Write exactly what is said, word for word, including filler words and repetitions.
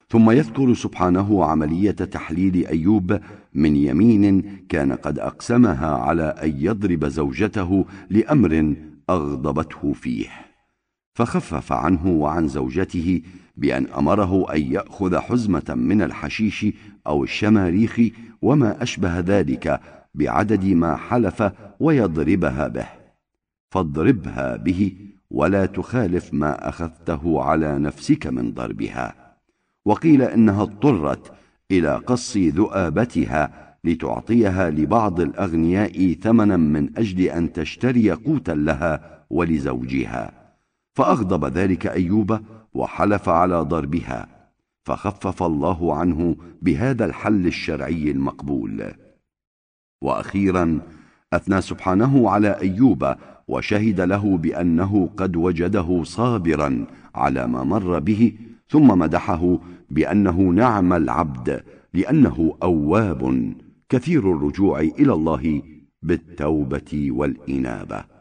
ثم يذكر سبحانه عملية تحليل أيوب من يمين كان قد أقسمها على أن يضرب زوجته لأمر أغضبته فيه، فخفف عنه وعن زوجته بأن أمره أن يأخذ حزمة من الحشيش أو الشماريخ وما أشبه ذلك بعدد ما حلف ويضربها به، فاضربها به ولا تخالف ما أخذته على نفسك من ضربها. وقيل إنها اضطرت إلى قص ذؤابتها لتعطيها لبعض الأغنياء ثمنا من أجل أن تشتري قوتا لها ولزوجها، فأغضب ذلك أيوب وحلف على ضربها، فخفف الله عنه بهذا الحل الشرعي المقبول. وأخيرا أثنى سبحانه على أيوب وشهد له بأنه قد وجده صابرا على ما مر به، ثم مدحه بأنه نعم العبد لأنه أواب كثير الرجوع إلى الله بالتوبة والإنابة.